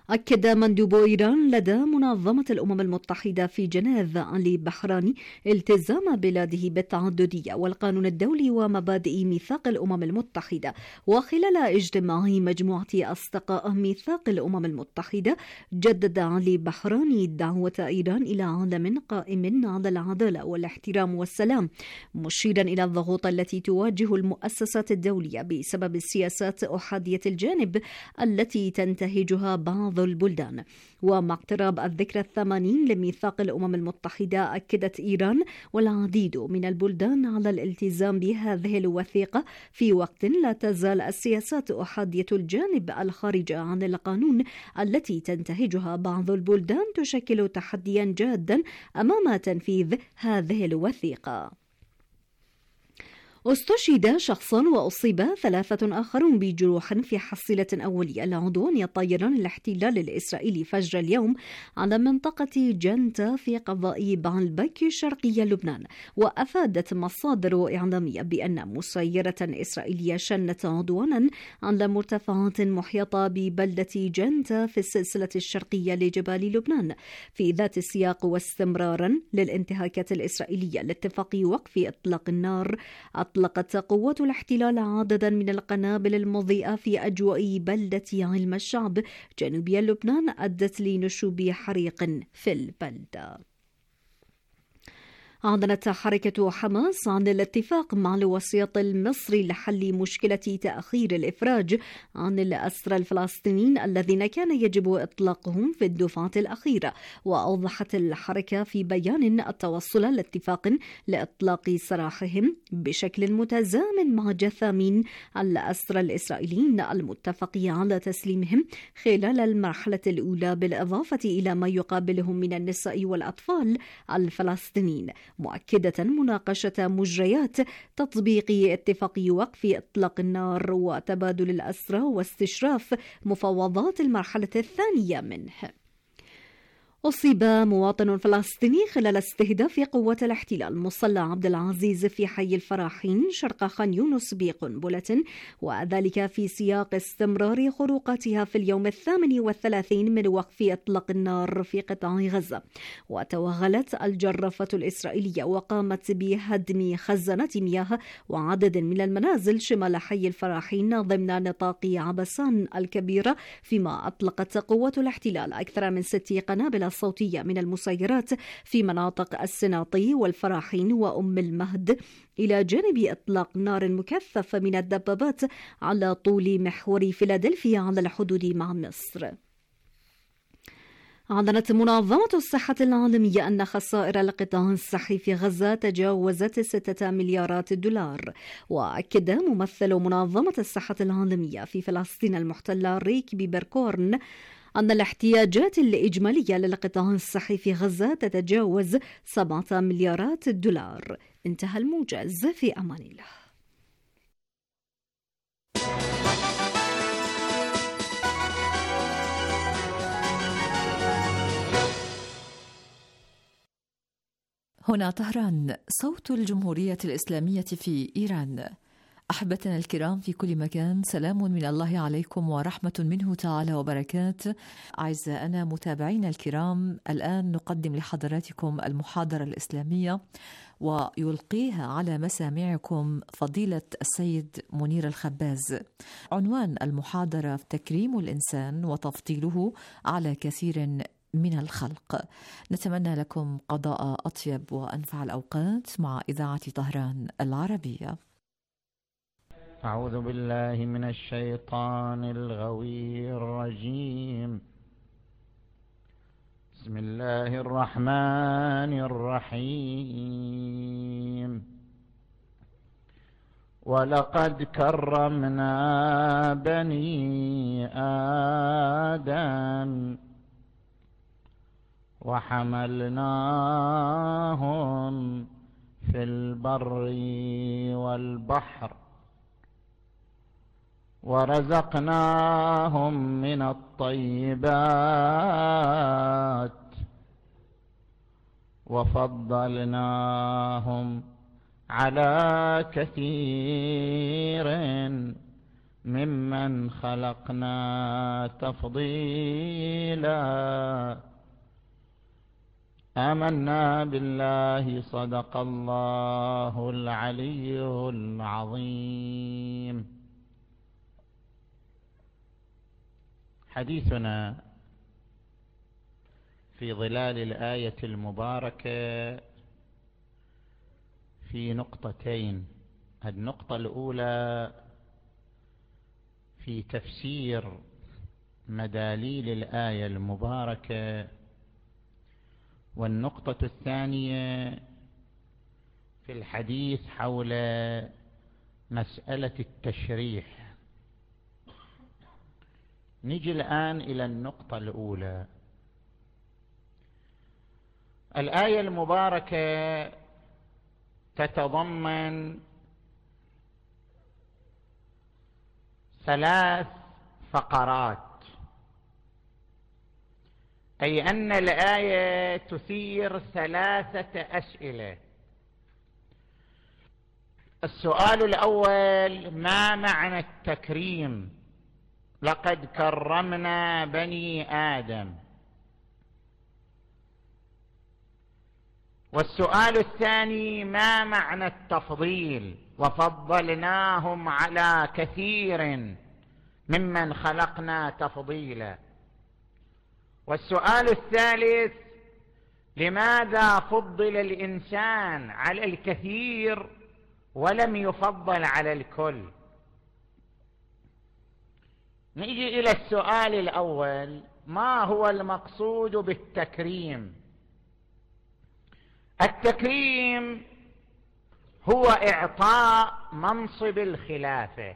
أكد مندوب إيران لدى منظمة الأمم المتحدة في جنيف علي بحراني التزام بلاده بالتعددية والقانون الدولي ومبادئ ميثاق الأمم المتحدة. وخلال اجتماع مجموعة أصدقاء ميثاق الأمم المتحدة، جدد علي بحراني دعوة إيران إلى عالم قائم على العدالة والاحترام والسلام، مشيرا إلى الضغوط التي تواجه المؤسسات الدولية بسبب السياسات أحادية الجانب التي تنتهجها بعض البلدان. ومع اقتراب الذكرى 80 لميثاق الأمم المتحدة، أكدت إيران والعديد من البلدان على الالتزام بهذه الوثيقة في وقت لا تزال السياسات أحادية الجانب الخارجة عن القانون التي تنتهجها بعض البلدان تشكل تحديا جادا أمام تنفيذ هذه الوثيقة. استشهد شخص وأصيب 3 آخرون بجروح في حصيلة أولية لعدوان طيران الاحتلال الإسرائيلي فجر اليوم على منطقة جنتا في قضاء بعلبك شرقي لبنان. وأفادت مصادر إعلامية بأن مسيرة إسرائيلية شنت عدوانا على مرتفعات محيطة ببلدة جنتا في السلسلة الشرقية لجبال لبنان في ذات السياق واستمرارا للانتهاكات الإسرائيلية لاتفاق وقف إطلاق النار. أطلقت قوات الاحتلال عددا من القنابل المضيئة في أجواء بلدة علم الشعب جنوبي لبنان أدت لنشوب حريق في البلدة. أعلنت حركة حماس عن الاتفاق مع الوسيط المصري لحل مشكلة تأخير الإفراج عن الأسرى الفلسطينيين الذين كان يجب إطلاقهم في الدفعة الأخيرة. وأوضحت الحركة في بيان التوصل لاتفاق لإطلاق سراحهم بشكل متزامن مع جثامين الأسرى الإسرائيليين المتفق على تسليمهم خلال المرحلة الأولى، بالإضافة إلى ما يقابلهم من النساء والأطفال الفلسطينيين، مؤكدة مناقشة مجريات تطبيق اتفاق وقف إطلاق النار وتبادل الأسرى واستشراف مفاوضات المرحلة الثانية منه. أصيب مواطن فلسطيني خلال استهداف قوات الاحتلال مصلى عبد العزيز في حي الفراحين شرق خان يونس بقنبلة، وذلك في سياق استمرار خروقاتها في اليوم 38 من وقف إطلاق النار في قطاع غزة. وتوغلت الجرافة الإسرائيلية وقامت بهدم خزانة مياه وعدد من المنازل شمال حي الفراحين ضمن نطاق عبسان الكبيرة، فيما أطلقت قوات الاحتلال أكثر من 6 قنابل الصوتية من المسيرات في مناطق السناطي والفراحين وأم المهد، إلى جانب إطلاق نار مكثف من الدبابات على طول محور فيلادلفيا على الحدود مع مصر. أعلنت منظمة الصحة العالمية أن خسائر القطاع الصحي في غزة تجاوزت 6 مليارات دولار. وأكد ممثل منظمة الصحة العالمية في فلسطين المحتلة ريك بيبركورن أن الاحتياجات الإجمالية للقطاع الصحي في غزة تتجاوز 7 مليارات دولار. انتهى الموجز، في أمان الله. هنا طهران، صوت الجمهورية الإسلامية في إيران. أحبتنا الكرام في كل مكان، سلام من الله عليكم ورحمة منه تعالى وبركاته. أعزائنا متابعينا الكرام، الآن نقدم لحضراتكم المحاضرة الإسلامية، ويلقيها على مسامعكم فضيلة السيد منير الخباز. عنوان المحاضرة: تكريم الإنسان وتفضيله على كثير من الخلق. نتمنى لكم قضاء أطيب وأنفع الأوقات مع إذاعة طهران العربية. أعوذ بالله من الشيطان الغوي الرجيم. بسم الله الرحمن الرحيم. ولقد كرمنا بني آدم وحملناهم في البر والبحر ورزقناهم من الطيبات وفضلناهم على كثير ممن خلقنا تفضيلا. آمنا بالله صدق الله العلي العظيم. حديثنا في ظلال الآية المباركة في نقطتين. النقطة الأولى في تفسير مداليل الآية المباركة، والنقطة الثانية في الحديث حول مسألة التشريح. نجي الآن إلى النقطة الأولى. الآية المباركة تتضمن 3 فقرات، أي أن الآية تثير 3 أسئلة. السؤال الأول: ما معنى التكريم؟ لقد كرمنا بني آدم. والسؤال الثاني: ما معنى التفضيل؟ وفضلناهم على كثير ممن خلقنا تفضيلا. والسؤال الثالث: لماذا فضل الإنسان على الكثير ولم يفضل على الكل؟ نيجي إلى السؤال الأول: ما هو المقصود بالتكريم؟ التكريم هو إعطاء منصب الخلافة.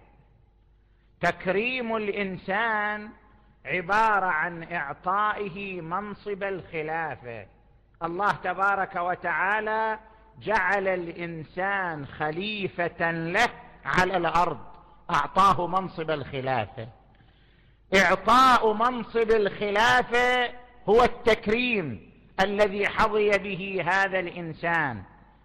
تكريم الإنسان عبارة عن إعطائه منصب الخلافة. الله تبارك وتعالى جعل الإنسان خليفة له على الأرض، أعطاه منصب الخلافة. إعطاء منصب الخلافة هو التكريم الذي حظي به هذا الإنسان.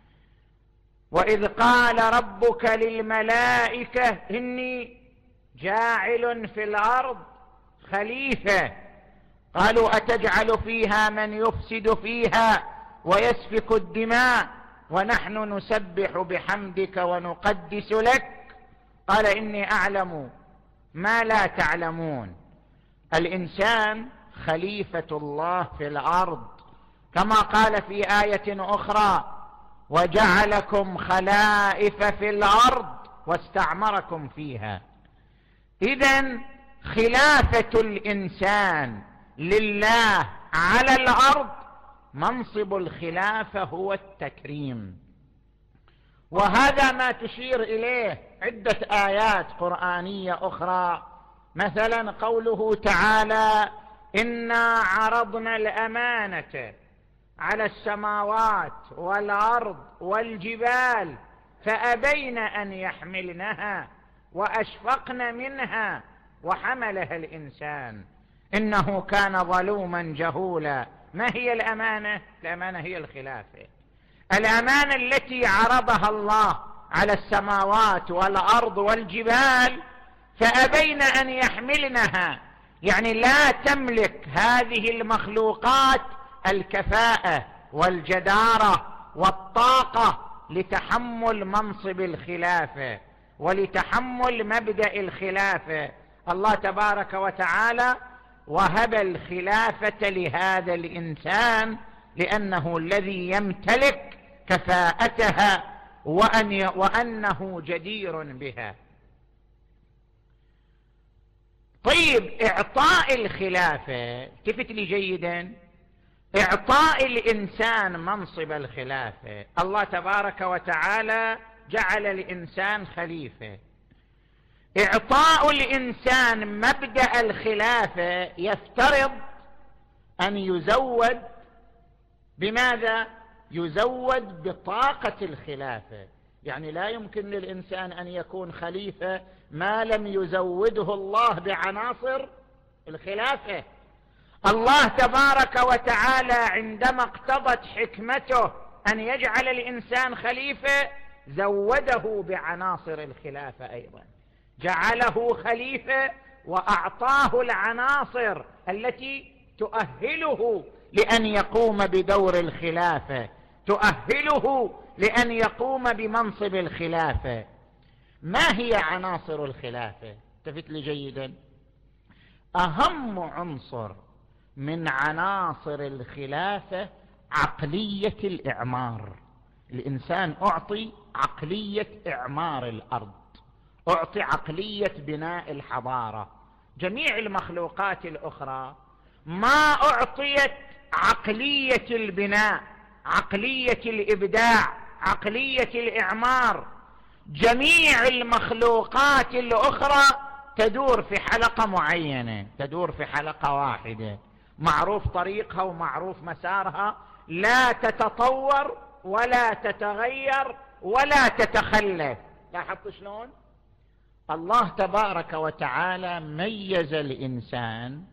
وإذ قال ربك للملائكة إني جاعل في الأرض خليفة، قالوا أتجعل فيها من يفسد فيها ويسفك الدماء ونحن نسبح بحمدك ونقدس لك، قال إني أعلم ما لا تعلمون. الإنسان خليفة الله في الأرض، كما قال في آية أخرى: وجعلكم خلائف في الأرض واستعمركم فيها. إذن خلافة الإنسان لله على الأرض، منصب الخلافة هو التكريم. وهذا ما تشير إليه عدة آيات قرآنية أخرى، مثلا قوله تعالى: إنا عرضنا الأمانة على السماوات والأرض والجبال فأبين أن يحملنها وأشفقن منها وحملها الإنسان إنه كان ظلوما جهولا. ما هي الأمانة؟ الأمانة هي الخلافة. الأمانة التي عرضها الله على السماوات والأرض والجبال فأبين أن يحملنها، يعني لا تملك هذه المخلوقات الكفاءة والجدارة والطاقة لتحمل منصب الخلافة ولتحمل مبدأ الخلافة. الله تبارك وتعالى وهب الخلافة لهذا الإنسان لأنه الذي يمتلك كفاءتها وأنه جدير بها. طيب، إعطاء الخلافة، التفت لي جيدا، إعطاء الإنسان منصب الخلافة، الله تبارك وتعالى جعل الإنسان خليفة. إعطاء الإنسان مبدأ الخلافة يفترض أن يزود بماذا؟ يزود بطاقة الخلافة. يعني لا يمكن للإنسان أن يكون خليفة ما لم يزوده الله بعناصر الخلافة. الله تبارك وتعالى عندما اقتضت حكمته أن يجعل الإنسان خليفة زوده بعناصر الخلافة أيضا، جعله خليفة وأعطاه العناصر التي تؤهله لأن يقوم بدور الخلافة، تؤهله لأن يقوم بمنصب الخلافة. ما هي عناصر الخلافة؟ التفت لي جيدا. أهم عنصر من عناصر الخلافة عقلية الإعمار. الإنسان أعطي عقلية إعمار الأرض، أعطي عقلية بناء الحضارة. جميع المخلوقات الأخرى ما أعطيت عقلية البناء، عقلية الإبداع، عقلية الإعمار. جميع المخلوقات الأخرى تدور في حلقة معينة، تدور في حلقة واحدة، معروف طريقها ومعروف مسارها، لا تتطور ولا تتغير ولا تتخلف. لاحظت شلون؟ الله تبارك وتعالى ميز الإنسان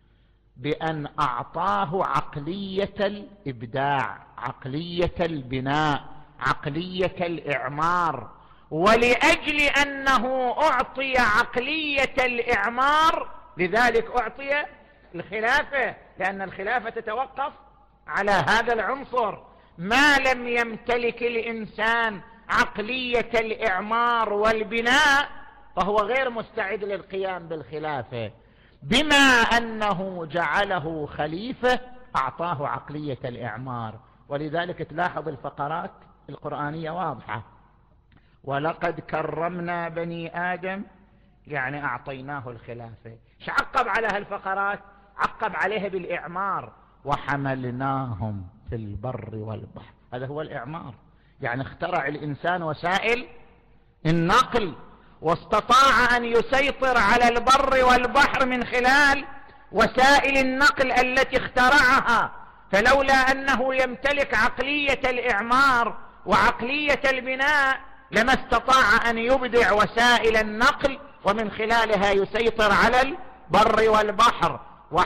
بأن أعطاه عقلية الإبداع، عقلية البناء، عقلية الإعمار. ولأجل أنه أعطي عقلية الإعمار لذلك أعطي الخلافة، لأن الخلافة تتوقف على هذا العنصر. ما لم يمتلك الإنسان عقلية الإعمار والبناء فهو غير مستعد للقيام بالخلافة. بما أنه جعله خليفة أعطاه عقلية الإعمار. ولذلك تلاحظ الفقرات القرآنية واضحة: ولقد كرمنا بني آدم، يعني أعطيناه الخلافة. ايش عقب على هالفقرات؟ عقب عليها بالإعمار: وحملناهم في البر والبحر. هذا هو الإعمار، يعني اخترع الإنسان وسائل النقل واستطاع أن يسيطر على البر والبحر من خلال وسائل النقل التي اخترعها. فلولا أنه يمتلك عقلية الإعمار وعقلية البناء لما استطاع أن يبدع وسائل النقل ومن خلالها يسيطر على البر والبحر.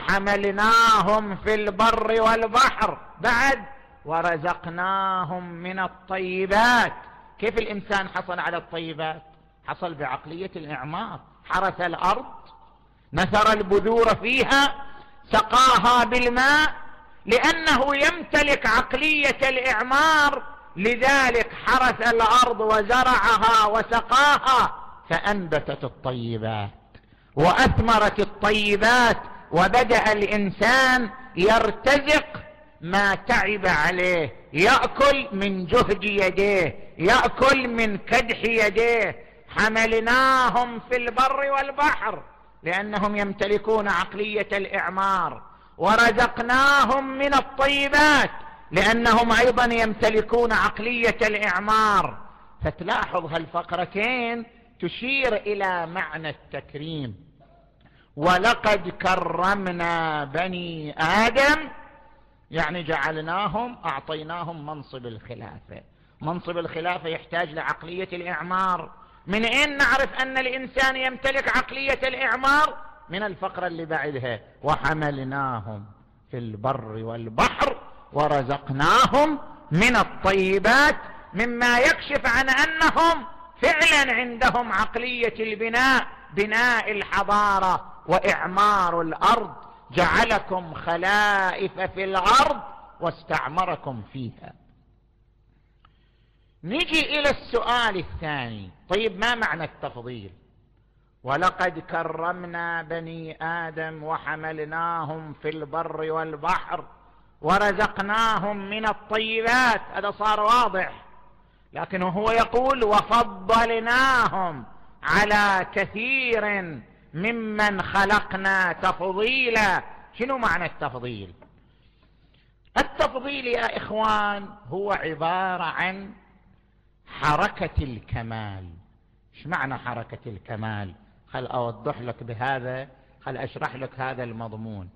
وحملناهم في البر والبحر، بعد ورزقناهم من الطيبات. كيف الإنسان حصل على الطيبات؟ حصل بعقلية الإعمار. حرث الأرض، نثر البذور فيها، سقاها بالماء، لأنه يمتلك عقلية الإعمار لذلك حرث الأرض وزرعها وسقاها فأنبتت الطيبات وأثمرت الطيبات. وبدأ الإنسان يرتزق ما تعب عليه، يأكل من جهد يديه، يأكل من كدح يديه. حملناهم في البر والبحر لأنهم يمتلكون عقلية الإعمار، ورزقناهم من الطيبات لأنهم أيضا يمتلكون عقلية الإعمار. فتلاحظ هالفقرتين تشير إلى معنى التكريم. ولقد كرمنا بني آدم، يعني جعلناهم، أعطيناهم منصب الخلافة. منصب الخلافة يحتاج لعقلية الإعمار. من أين نعرف أن الإنسان يمتلك عقلية الإعمار؟ من الفقرة اللي بعدها: وحملناهم في البر والبحر ورزقناهم من الطيبات، مما يكشف عن أنهم فعلا عندهم عقلية البناء، بناء الحضارة وإعمار الأرض. جعلكم خلائف في الأرض واستعمركم فيها. نجي إلى السؤال الثاني: طيب ما معنى التفضيل؟ ولقد كرمنا بني آدم وحملناهم في البر والبحر ورزقناهم من الطيبات، هذا صار واضح. لكن هو يقول وفضلناهم على كثير ممن خلقنا تفضيلا. شنو معنى التفضيل؟ التفضيل يا إخوان هو عبارة عن حركة الكمال. ايش معنى حركة الكمال؟ خل أوضح لك بهذا، خل أشرح لك هذا المضمون.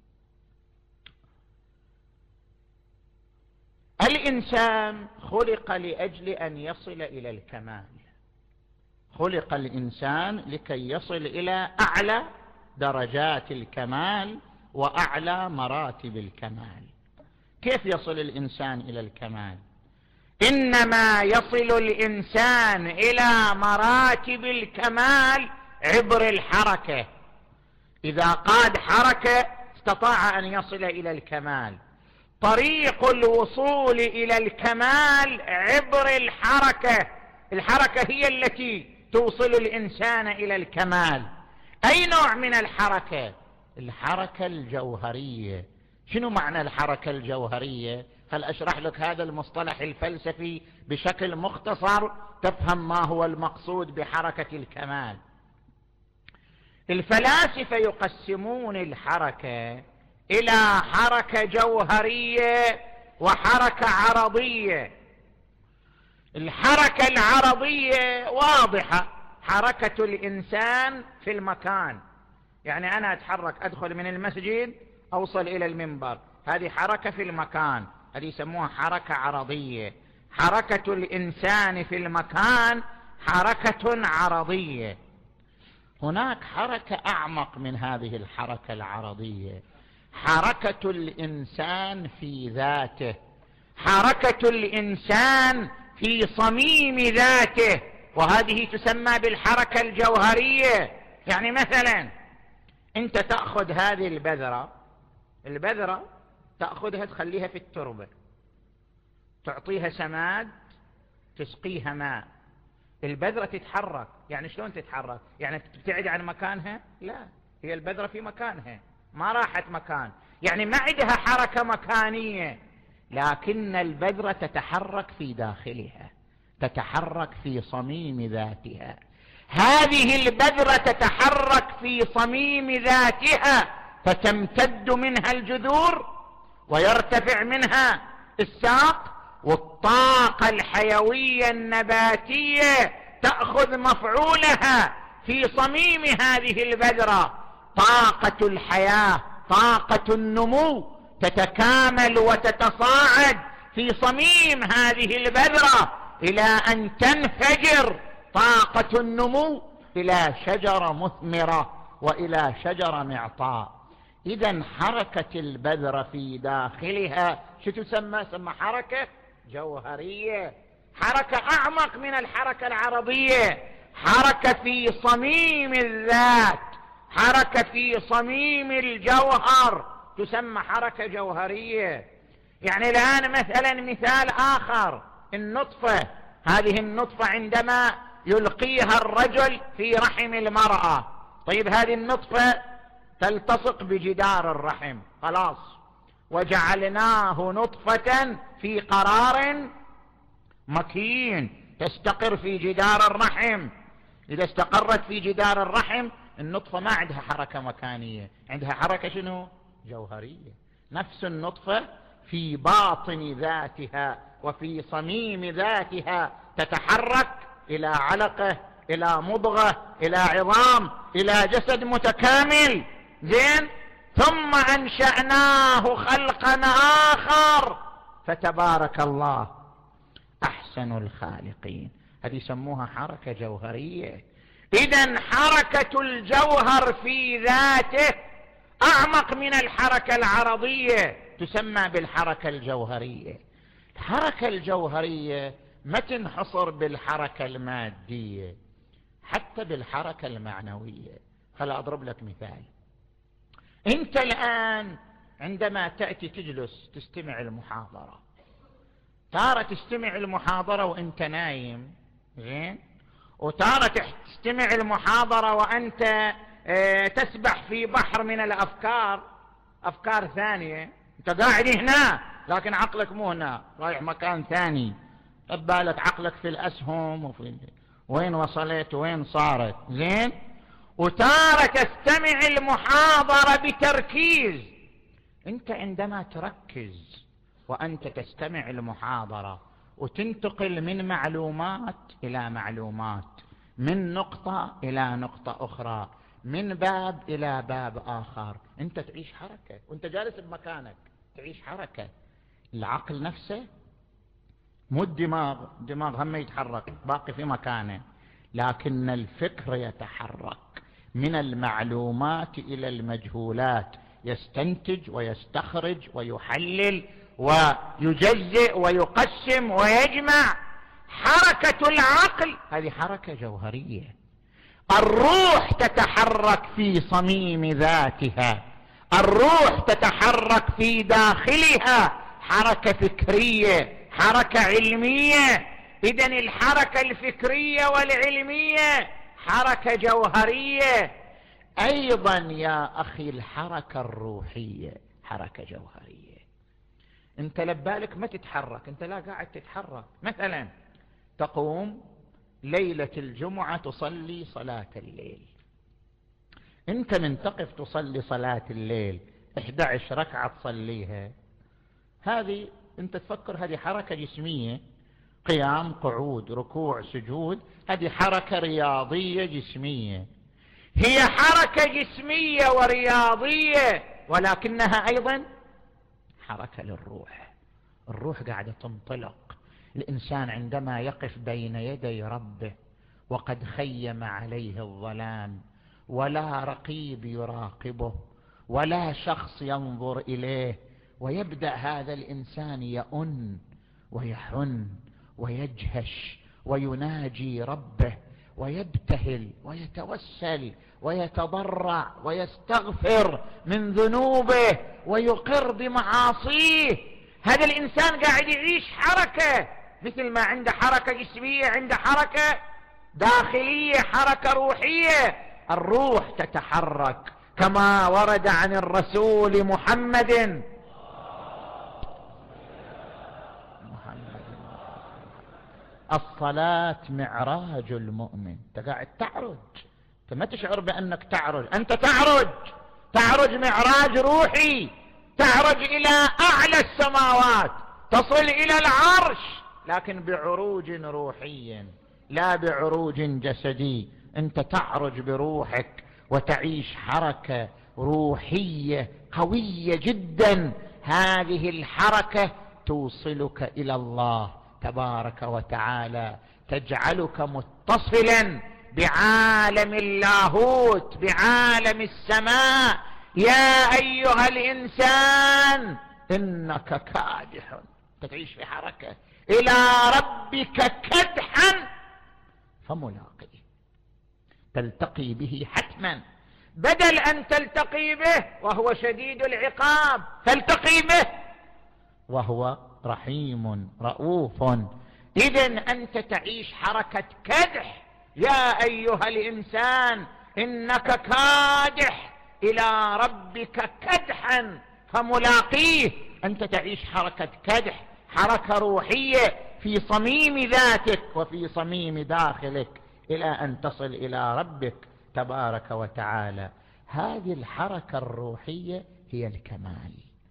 الإنسان خلق لأجل أن يصل إلى الكمال. خلق الإنسان لكي يصل إلى أعلى درجات الكمال وأعلى مراتب الكمال. كيف يصل الإنسان إلى الكمال؟ إنما يصل الإنسان إلى مراتب الكمال عبر الحركة. إذا قاد حركة استطاع أن يصل إلى الكمال. طريق الوصول إلى الكمال عبر الحركة. الحركة هي التي توصل الإنسان إلى الكمال. أي نوع من الحركة؟ الحركة الجوهرية. شنو معنى الحركة الجوهرية؟ هل أشرح لك هذا المصطلح الفلسفي بشكل مختصر تفهم ما هو المقصود بحركة الكمال. الفلاسفة يقسمون الحركة إلى حركة جوهرية وحركة عرضية. الحركة العرضية واضحة، حركة الإنسان في المكان، يعني أنا أتحرك، أدخل من المسجد أوصل إلى المنبر، هذه حركة في المكان، هذه يسموها حركة عرضية. حركة الإنسان في المكان حركة عرضية. هناك حركة أعمق من هذه الحركة العرضية، حركة الإنسان في ذاته، حركة الإنسان في صميم ذاته، وهذه تسمى بالحركة الجوهرية. يعني مثلا أنت تأخذ هذه البذرة تأخذها تخليها في التربة، تعطيها سماد، تسقيها ماء، البذرة تتحرك. يعني شلون تتحرك؟ يعني تبتعد عن مكانها؟ لا، هي البذرة في مكانها ما راحت مكان، يعني ما عندها حركة مكانية، لكن البذرة تتحرك في داخلها، تتحرك في صميم ذاتها. هذه البذرة تتحرك في صميم ذاتها، فتمتد منها الجذور ويرتفع منها الساق، والطاقة الحيوية النباتية تأخذ مفعولها في صميم هذه البذرة. طاقة الحياة، طاقة النمو تتكامل وتتصاعد في صميم هذه البذرة إلى أن تنفجر طاقة النمو إلى شجرة مثمرة وإلى شجرة معطاء. إذن حركة البذرة في داخلها شو تسمى؟ سمى حركة جوهرية، حركة أعمق من الحركة العرضية، حركة في صميم الذات، حركة في صميم الجوهر، تسمى حركة جوهرية. يعني الآن مثلا مثال آخر، النطفة، هذه النطفة عندما يلقيها الرجل في رحم المرأة، طيب هذه النطفة تلتصق بجدار الرحم، خلاص، وجعلناه نطفة في قرار مكين تستقر في جدار الرحم. إذا استقرت في جدار الرحم النطفة ما عندها حركة مكانية، عندها حركة شنو؟ جوهرية. نفس النطفة في باطن ذاتها وفي صميم ذاتها تتحرك إلى علقة، إلى مضغة، إلى عظام، إلى جسد متكامل. زين، ثم أنشأناه خلقا آخر فتبارك الله أحسن الخالقين. هذه يسموها حركة جوهرية. إذن حركة الجوهر في ذاته أعمق من الحركة العرضية، تسمى بالحركة الجوهرية. الحركة الجوهرية ما تنحصر بالحركة المادية، حتى بالحركة المعنوية. خليني أضرب لك مثال. أنت الآن عندما تأتي تجلس تستمع المحاضرة، تارة تستمع المحاضرة وأنت نايم، زين، وتارة تستمع المحاضرة وأنت تسبح في بحر من الأفكار، أفكار ثانية، أنت قاعد هنا لكن عقلك مو هنا، رايح مكان ثاني، بالك عقلك في الأسهم وفي وين وصلت وين صارت، زين. وتارة تستمع المحاضرة بتركيز. أنت عندما تركز وأنت تستمع المحاضرة وتنتقل من معلومات إلى معلومات، من نقطة إلى نقطة أخرى، من باب إلى باب آخر، أنت تعيش حركة وأنت جالس بمكانك، تعيش حركة. العقل نفسه مو الدماغ هم يتحرك باقي في مكانه، لكن الفكر يتحرك من المعلومات إلى المجهولات، يستنتج ويستخرج ويحلل ويجزئ ويقسم ويجمع. حركة العقل هذه حركة جوهرية. الروح تتحرك في صميم ذاتها، الروح تتحرك في داخلها، حركة فكرية، حركة علمية. إذن الحركة الفكرية والعلمية حركة جوهرية. أيضا يا أخي الحركة الروحية حركة جوهرية. أنت لبالك ما تتحرك، أنت لا قاعد تتحرك. مثلا تقوم ليلة الجمعة تصلي صلاة الليل، أنت من تقف تصلي صلاة الليل 11 ركعة تصليها، هذه أنت تفكر هذه حركة جسمية، قيام قعود ركوع سجود، هذه حركة رياضية جسمية. هي حركة جسمية ورياضية ولكنها أيضا حركة للروح. الروح قاعدة تنطلق. الإنسان عندما يقف بين يدي ربه وقد خيم عليه الظلام ولا رقيب يراقبه ولا شخص ينظر إليه، ويبدأ هذا الإنسان يئن ويحن ويجهش ويناجي ربه ويبتهل ويتوسل ويتضرع ويستغفر من ذنوبه ويقر بمعاصيه، هذا الإنسان قاعد يعيش حركة، مثل ما عنده حركة جسمية عنده حركة داخلية، حركة روحية. الروح تتحرك كما ورد عن الرسول محمد الصلاة معراج المؤمن. انت قاعد تعرج، انت ما تشعر بأنك تعرج، انت تعرج معراج روحي، تعرج إلى أعلى السماوات، تصل إلى العرش، لكن بعروج روحي لا بعروج جسدي. انت تعرج بروحك وتعيش حركة روحية قوية جدا. هذه الحركة توصلك إلى الله تبارك وتعالى، تجعلك متصلا بعالم اللاهوت، بعالم السماء. يا أيها الإنسان إنك كادح، تعيش في حركة إلى ربك كدحا فملاقيه، تلتقي به حتما، بدل أن تلتقي به وهو شديد العقاب، تلتقي به وهو رحيم رؤوف. إذن أنت تعيش حركة كدح. يا أيها الإنسان إنك كادح إلى ربك كدحا فملاقيه. أنت تعيش حركة كدح، حركة روحية في صميم ذاتك وفي صميم داخلك إلى أن تصل إلى ربك تبارك وتعالى. هذه الحركة الروحية هي الكمال.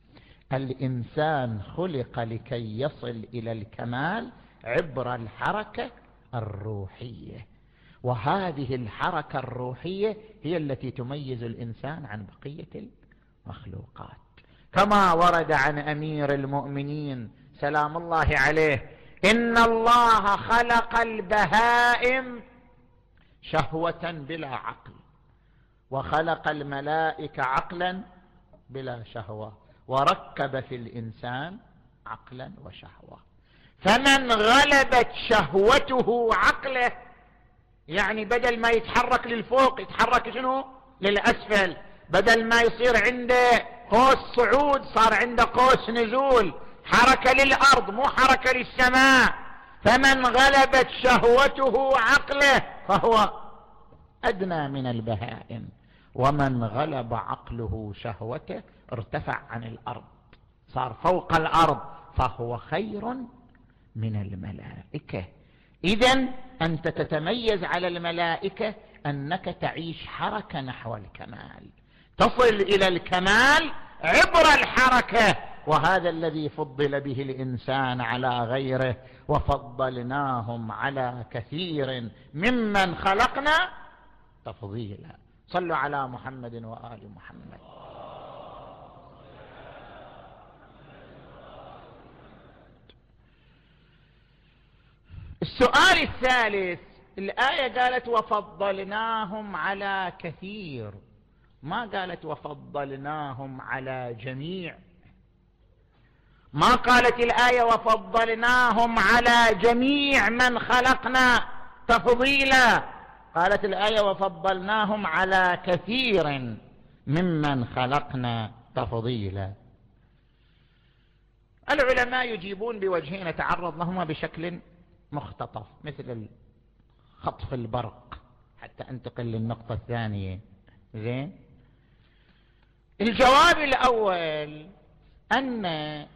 الإنسان خلق لكي يصل إلى الكمال عبر الحركة الروحية، وهذه الحركة الروحية هي التي تميز الإنسان عن بقية المخلوقات، كما ورد عن أمير المؤمنين سلام الله عليه: إن الله خلق البهائم شهوة بلا عقل، وخلق الملائكة عقلا بلا شهوة، وركب في الإنسان عقلا وشهوة. فمن غلبت شهوته عقله، يعني بدل ما يتحرك للفوق يتحرك شنو؟ للأسفل. بدل ما يصير عنده قوس صعود صار عنده قوس نزول، حركة للأرض مو حركة للسماء. فمن غلبت شهوته عقله فهو أدنى من البهائم، ومن غلب عقله شهوته ارتفع عن الأرض، صار فوق الأرض، فهو خير من الملائكة. إذن أنت تتميز على الملائكة أنك تعيش حركة نحو الكمال، تصل إلى الكمال عبر الحركة، وهذا الذي فضل به الإنسان على غيره. وفضلناهم على كثير ممن خلقنا تفضيلا. صلوا على محمد وآل محمد. السؤال الثالث، الآية قالت وفضلناهم على كثير، ما قالت وفضلناهم على جميع، ما قالت الآية وفضلناهم على جميع من خلقنا تفضيلا، قالت الآية وفضلناهم على كثير ممن خلقنا تفضيلا. العلماء يجيبون بوجهين نتعرض لهما بشكل مختطف مثل خطف البرق حتى انتقل للنقطة الثانية. زين، الجواب الأول أن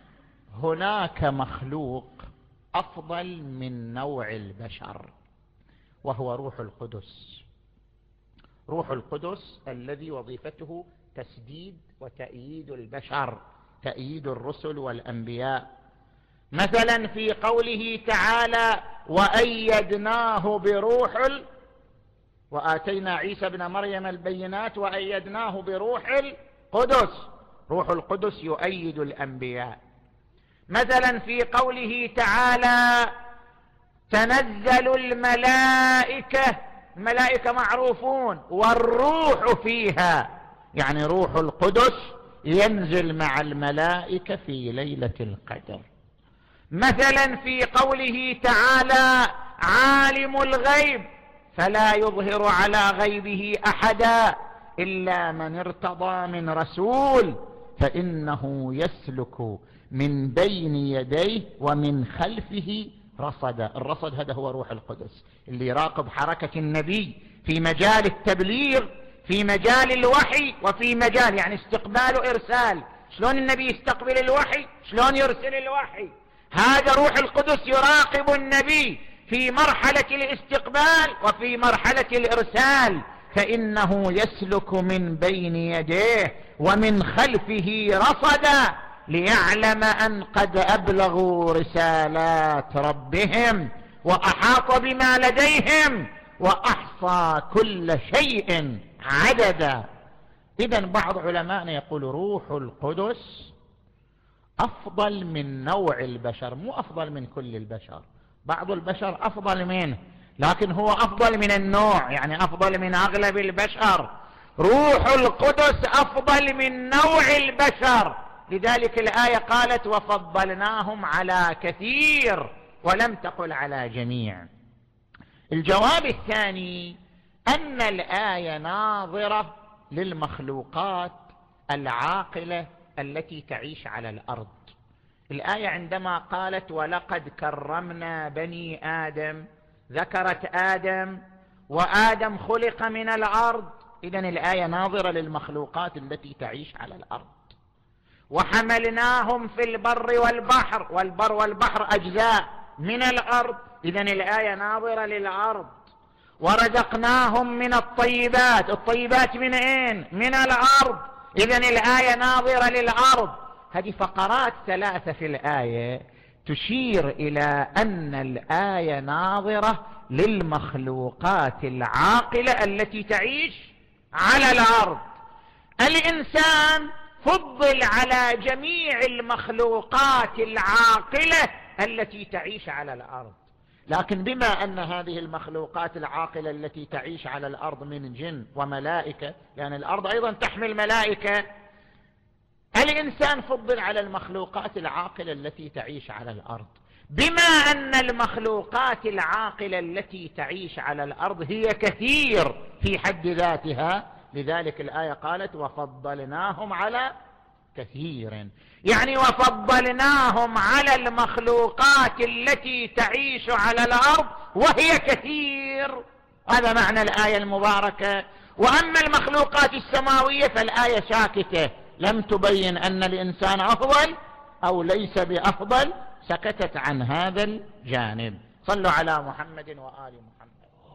هناك مخلوق أفضل من نوع البشر وهو روح القدس. روح القدس الذي وظيفته تسديد وتأييد البشر، تأييد الرسل والأنبياء. مثلا في قوله تعالى وأيدناه بروح وآتينا عيسى ابن مريم البينات وأيدناه بروح القدس، روح القدس يؤيد الأنبياء. مثلا في قوله تعالى تنزل الملائكة، الملائكة معروفون والروح فيها، يعني روح القدس ينزل مع الملائكة في ليلة القدر. مثلا في قوله تعالى عالم الغيب فلا يظهر على غيبه أحدا إلا من ارتضى من رسول فإنه يسلك من بين يديه ومن خلفه رصدا. الرصد هذا هو روح القدس اللي يراقب حركة النبي في مجال التبليغ، في مجال الوحي، وفي مجال يعني استقبال وإرسال. شلون النبي يستقبل الوحي، شلون يرسل الوحي، هذا روح القدس يراقب النبي في مرحلة الاستقبال وفي مرحلة الإرسال، فإنه يسلك من بين يديه ومن خلفه رصدا ليعلم أن قد أبلغوا رسالات ربهم وأحاط بما لديهم وأحصى كل شيء عددا. إذن بعض علمائنا يقول روح القدس أفضل من نوع البشر، مو أفضل من كل البشر، بعض البشر أفضل منه، لكن هو أفضل من النوع، يعني أفضل من أغلب البشر. روح القدس أفضل من نوع البشر، لذلك الآية قالت وفضلناهم على كثير ولم تقل على جميع. الجواب الثاني أن الآية ناظرة للمخلوقات العاقلة التي تعيش على الأرض. الآية عندما قالت ولقد كرمنا بني آدم ذكرت آدم، وآدم خلق من الأرض، إذن الآية ناظرة للمخلوقات التي تعيش على الأرض. وحملناهم في البر والبحر، والبر والبحر أجزاء من الأرض، إذن الآية ناظرة للأرض. ورزقناهم من الطيبات، الطيبات من أين؟ من الأرض، إذن الآية ناظرة للأرض. هذه فقرات ثلاثة في الآية تشير إلى أن الآية ناظرة للمخلوقات العاقلة التي تعيش على الأرض. الإنسان فضل على جميع المخلوقات العاقلة التي تعيش على الأرض، لكن بما أن هذه المخلوقات العاقلة التي تعيش على الأرض من جن وملائكة، يعني الأرض أيضا تحمل ملائكة، الإنسان فضل على المخلوقات العاقلة التي تعيش على الأرض. بما أن المخلوقات العاقلة التي تعيش على الأرض هي كثير في حد ذاتها، لذلك الآية قالت وفضلناهم على كثير، يعني وفضلناهم على المخلوقات التي تعيش على الأرض وهي كثير، هذا معنى الآية المباركة. وأما المخلوقات السماوية فالآية ساكتة، لم تبين أن الإنسان أفضل أو ليس بأفضل، سكتت عن هذا الجانب. صلوا على محمد وآل محمد.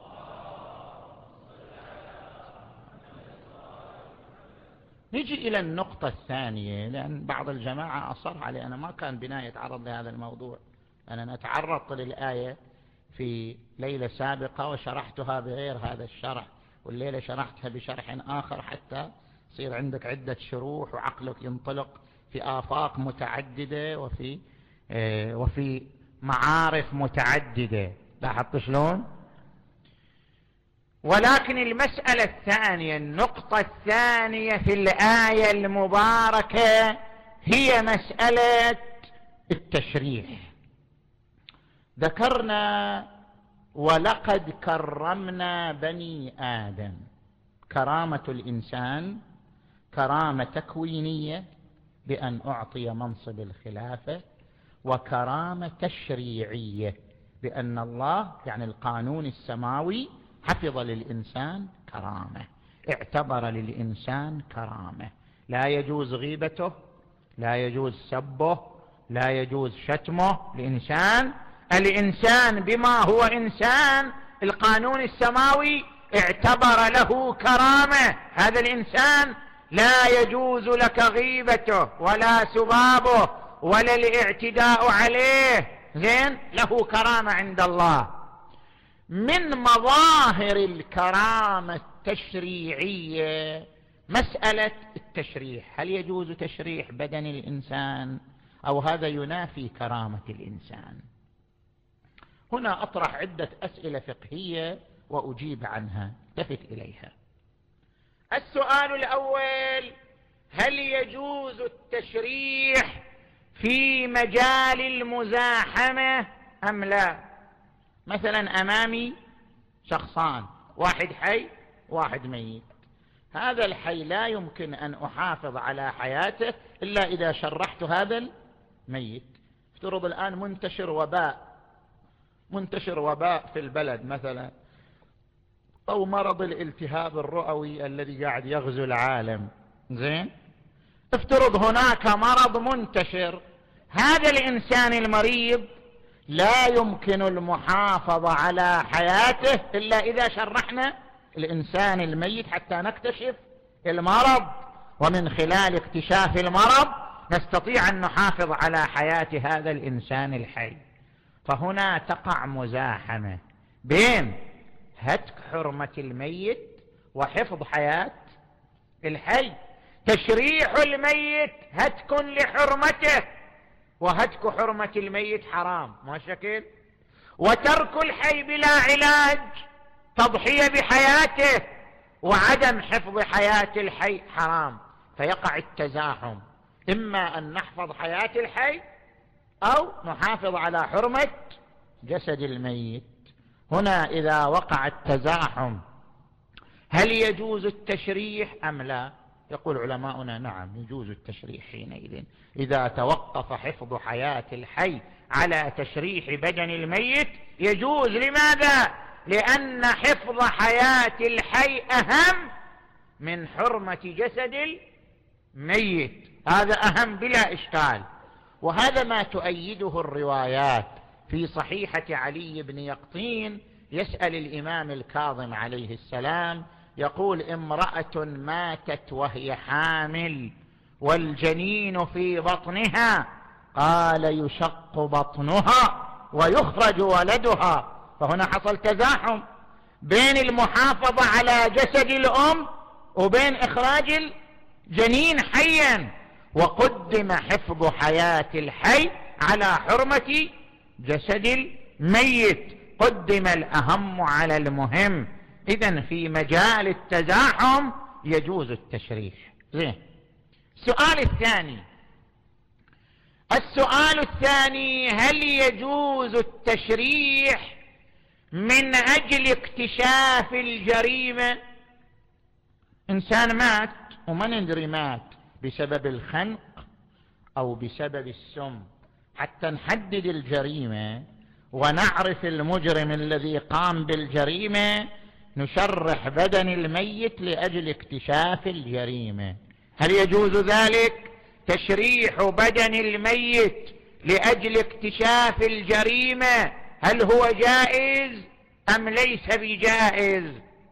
نجي إلى النقطة الثانية، لأن بعض الجماعة أصر علي، أنا ما كان بناء يتعرض لهذا الموضوع، أنا تعرضت للآية في ليلة سابقة وشرحتها بغير هذا الشرح، والليلة شرحتها بشرح آخر حتى يصير عندك عدة شروح وعقلك ينطلق في آفاق متعددة وفي معارف متعددة، لاحظت شلون؟ ولكن المسألة الثانية، النقطة الثانية في الآية المباركة هي مسألة التشريح. ذكرنا ولقد كرمنا بني آدم. كرامة الإنسان كرامة تكوينية بأن أعطي منصب الخلافة، وكرامة تشريعية بأن الله يعني القانون السماوي حفظ للإنسان كرامة، اعتبر للإنسان كرامة، لا يجوز غيبته، لا يجوز سبه، لا يجوز شتمه. الإنسان بما هو إنسان القانون السماوي اعتبر له كرامة. هذا الإنسان لا يجوز لك غيبته ولا سبابه ولا الاعتداء عليه، زين، له كرامة عند الله. من مظاهر الكرامة التشريعية مسألة التشريح. هل يجوز تشريح بدن الإنسان أو هذا ينافي كرامة الإنسان؟ هنا أطرح عدة أسئلة فقهية وأجيب عنها، التفت إليها. السؤال الأول: هل يجوز التشريح في مجال المزاحمة أم لا؟ مثلا أمامي شخصان، واحد حي واحد ميت. هذا الحي لا يمكن أن أحافظ على حياته إلا إذا شرحت هذا الميت. افترض الآن منتشر وباء في البلد مثلا، أو مرض الالتهاب الرئوي الذي قاعد يغزو العالم، زين، افترض هناك مرض منتشر. هذا الإنسان المريض لا يمكن المحافظة على حياته إلا إذا شرحنا الإنسان الميت حتى نكتشف المرض، ومن خلال اكتشاف المرض نستطيع أن نحافظ على حياة هذا الإنسان الحي. فهنا تقع مزاحمة بين هتك حرمة الميت وحفظ حياة الحي. تشريح الميت هتك لحرمته، وهتك حرمة الميت حرام ما شكل، وترك الحي بلا علاج تضحية بحياته، وعدم حفظ حياة الحي حرام. فيقع التزاحم، إما أن نحفظ حياة الحي أو نحافظ على حرمة جسد الميت. هنا إذا وقع التزاحم هل يجوز التشريح أم لا؟ يقول علماؤنا نعم يجوز التشريح حينئذ إذا توقف حفظ حياة الحي على تشريح بدن الميت يجوز. لماذا؟ لأن حفظ حياة الحي أهم من حرمة جسد الميت، هذا أهم بلا إشكال. وهذا ما تؤيده الروايات. في صحيحة علي بن يقطين يسأل الإمام الكاظم عليه السلام، يقول: امرأة ماتت وهي حامل والجنين في بطنها، قال: يشق بطنها ويخرج ولدها. فهنا حصل تزاحم بين المحافظة على جسد الأم وبين إخراج الجنين حيا، وقدم حفظ حياة الحي على حرمة جسد الميت، قدم الأهم على المهم. إذن في مجال التزاحم يجوز التشريح. زين. السؤال الثاني: هل يجوز التشريح من أجل اكتشاف الجريمة؟ إنسان مات وما ندري مات بسبب الخنق أو بسبب السم، حتى نحدد الجريمة ونعرف المجرم الذي قام بالجريمة نشرح بدن الميت لأجل اكتشاف الجريمة. هل يجوز ذلك؟ تشريح بدن الميت لأجل اكتشاف الجريمة هل هو جائز أم ليس بجائز؟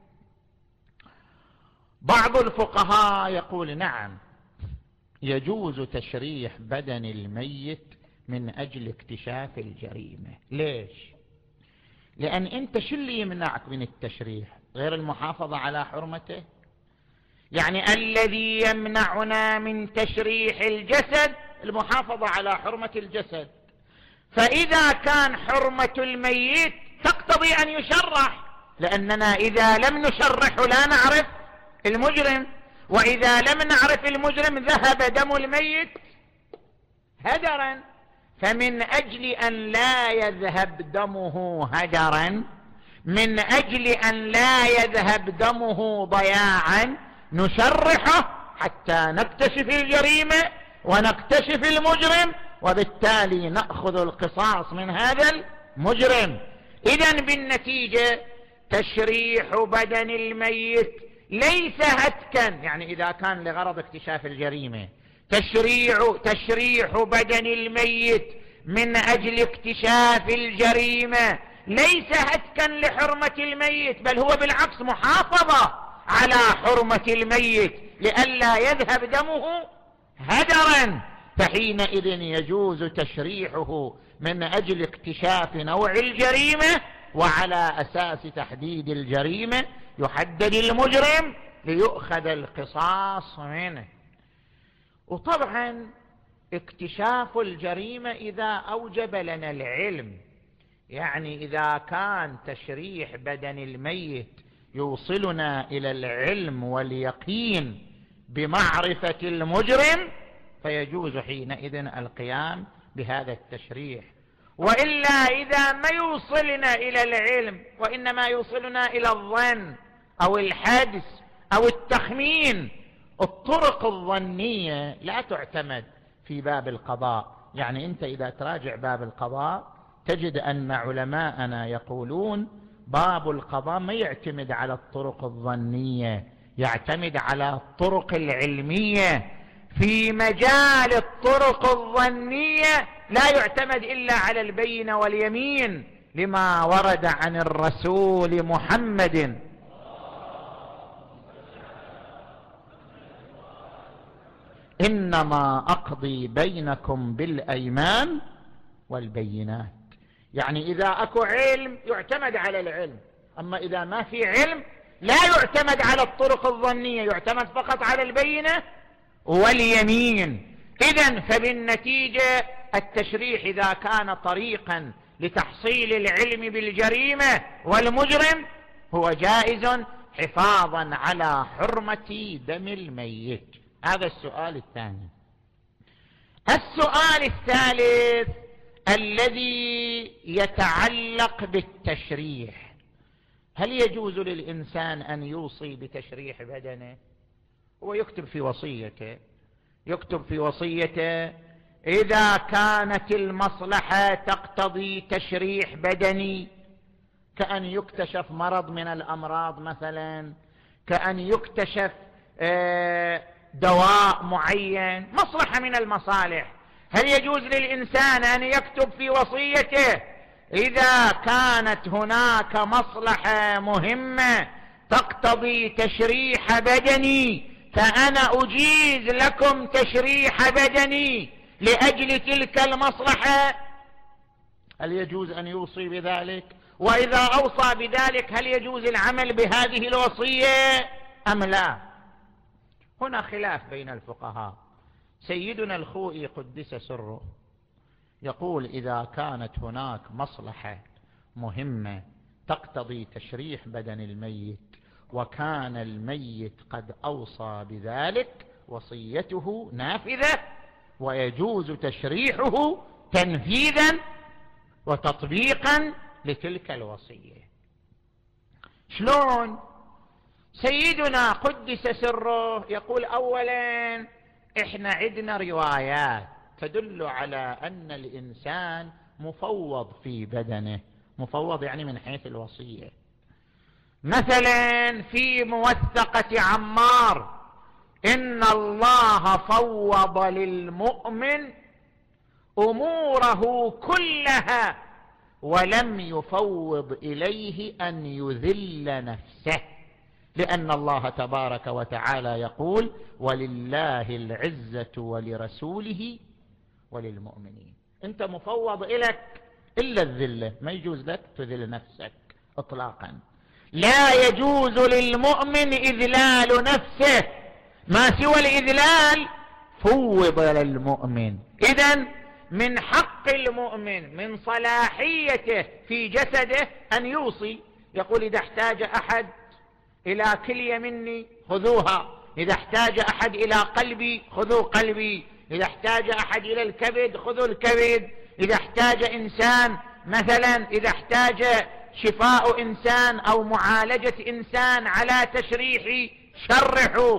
بعض الفقهاء يقول نعم يجوز تشريح بدن الميت من أجل اكتشاف الجريمة. ليش؟ لأن أنت شو اللي يمنعك من التشريح غير المحافظة على حرمته؟ يعني الذي يمنعنا من تشريح الجسد المحافظة على حرمة الجسد، فإذا كان حرمة الميت تقتضي أن يشرح، لأننا إذا لم نشرح لا نعرف المجرم، وإذا لم نعرف المجرم ذهب دم الميت هدرا. فمن أجل أن لا يذهب دمه هدرا، من أجل أن لا يذهب دمه ضياعا، نشرحه حتى نكتشف الجريمة ونكتشف المجرم، وبالتالي نأخذ القصاص من هذا المجرم. إذن بالنتيجة تشريح بدن الميت ليس هتكا، يعني إذا كان لغرض اكتشاف الجريمة، تشريح بدن الميت من أجل اكتشاف الجريمة ليس هتكا لحرمة الميت، بل هو بالعكس محافظة على حرمة الميت لئلا يذهب دمه هدرا، فحينئذ يجوز تشريحه من أجل اكتشاف نوع الجريمة، وعلى أساس تحديد الجريمة يحدد المجرم ليؤخذ القصاص منه. وطبعا اكتشاف الجريمة إذا أوجب لنا العلم، يعني إذا كان تشريح بدن الميت يوصلنا إلى العلم واليقين بمعرفة المجرم، فيجوز حينئذ القيام بهذا التشريح. وإلا إذا ما يوصلنا إلى العلم وإنما يوصلنا إلى الظن أو الحدس أو التخمين، الطرق الظنية لا تعتمد في باب القضاء. يعني أنت إذا تراجع باب القضاء تجد أن علماءنا يقولون باب القضاء ما يعتمد على الطرق الظنية، يعتمد على الطرق العلمية. في مجال الطرق الظنية لا يعتمد إلا على البينة واليمين، لما ورد عن الرسول محمد إنما أقضي بينكم بالأيمان والبينات. يعني إذا أكو علم يعتمد على العلم، أما إذا ما في علم لا يعتمد على الطرق الظنية، يعتمد فقط على البينة واليمين. إذن فبالنتيجة التشريح إذا كان طريقا لتحصيل العلم بالجريمة والمجرم هو جائز حفاظا على حرمة دم الميت. هذا السؤال الثاني. السؤال الثالث الذي يتعلق بالتشريح: هل يجوز للإنسان أن يوصي بتشريح بدنه؟ هو يكتب في وصيته إذا كانت المصلحة تقتضي تشريح بدني، كأن يكتشف مرض من الأمراض مثلا، كأن يكتشف دواء معين، مصلحة من المصالح، هل يجوز للإنسان أن يكتب في وصيته إذا كانت هناك مصلحة مهمة تقتضي تشريح بدني فأنا أجيز لكم تشريح بدني لأجل تلك المصلحة؟ هل يجوز أن يوصي بذلك؟ وإذا أوصى بذلك هل يجوز العمل بهذه الوصية أم لا؟ هنا خلاف بين الفقهاء. سيدنا الخوئي قدس سره يقول إذا كانت هناك مصلحة مهمة تقتضي تشريح بدن الميت وكان الميت قد أوصى بذلك وصيته نافذة، ويجوز تشريحه تنفيذا وتطبيقا لتلك الوصية. شلون؟ سيدنا قدس سره يقول أولا إحنا عندنا روايات تدل على أن الإنسان مفوض في بدنه، مفوض يعني من حيث الوصية. مثلا في موثقة عمار: إن الله فوض للمؤمن أموره كلها ولم يفوض إليه أن يذل نفسه، لأن الله تبارك وتعالى يقول: ولله العزة ولرسوله وللمؤمنين. أنت مفوض إليك إلا الذلة، ما يجوز لك تذل نفسك إطلاقا. لا يجوز للمؤمن إذلال نفسه، ما سوى الإذلال فوض للمؤمن. إذن من حق المؤمن من صلاحيته في جسده أن يوصي، يقول: إذا احتاج أحد إلى كلية مني خذوها، إذا احتاج أحد إلى قلبي خذوا قلبي، إذا احتاج أحد إلى الكبد خذوا الكبد، إذا احتاج إنسان مثلا، إذا احتاج شفاء إنسان أو معالجة إنسان على تشريح شرحوا،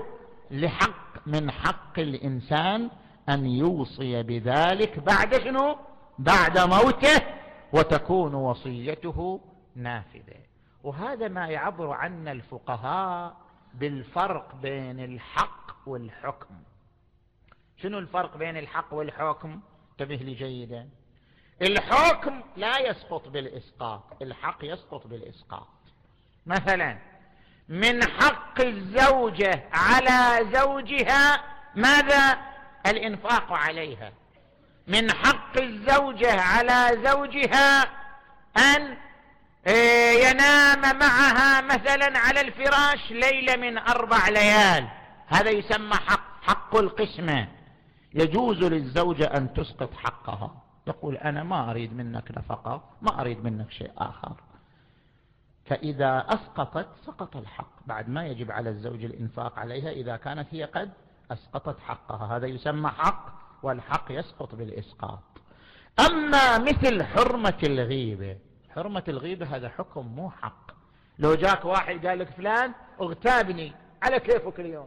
من حق الإنسان أن يوصي بذلك بعد شنو؟ بعد موته، وتكون وصيته نافذة. وهذا ما يعبر عنا الفقهاء بالفرق بين الحق والحكم. شنو الفرق بين الحق والحكم؟ انتبه لي جيدا. الحكم لا يسقط بالإسقاط، الحق يسقط بالإسقاط. مثلا من حق الزوجة على زوجها ماذا؟ الإنفاق عليها. من حق الزوجة على زوجها أن ينام معها مثلا على الفراش ليلة من 4 ليال، هذا يسمى حق القسمة. يجوز للزوجة أن تسقط حقها، يقول أنا ما أريد منك نفقة، ما أريد منك شيء آخر، فإذا أسقطت سقط الحق، بعد ما يجب على الزوج الإنفاق عليها إذا كانت هي قد أسقطت حقها، هذا يسمى حق، والحق يسقط بالإسقاط. أما مثل حرمة الغيبة، حرمة الغيبة هذا حكم مو حق. لو جاك واحد قال لك فلان اغتابني، على كيفك اليوم،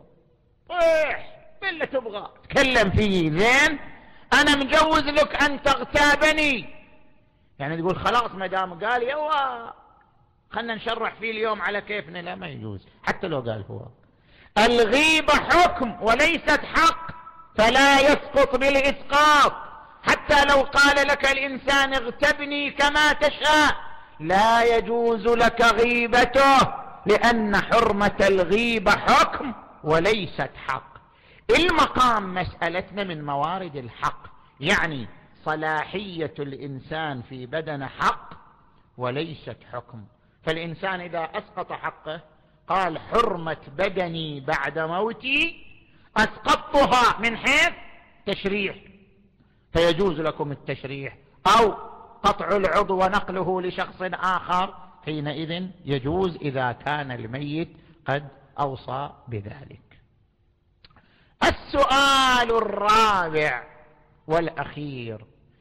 بالله تبغى تكلم فيه، زين أنا مجوز لك أن تغتابني، يعني تقول خلاص ما دام قال يوا خلنا نشرح فيه اليوم على كيفنا، لا ما يجوز حتى لو قال هو. الغيبة حكم وليست حق، فلا يسقط بالإسقاط. حتى لو قال لك الإنسان اغتبني كما تشاء، لا يجوز لك غيبته، لأن حرمة الغيبة حكم وليست حق. المقام مسألتنا من موارد الحق، يعني صلاحية الإنسان في بدن حق وليست حكم. فالإنسان إذا أسقط حقه قال حرمة بدني بعد موتي أسقطتها من حيث تشريح، فيجوز لكم التشريح، أو قطع العضو ونقله لشخص آخر، حينئذ يجوز إذا كان الميت قد أوصى بذلك. السؤال الرابع والأخير،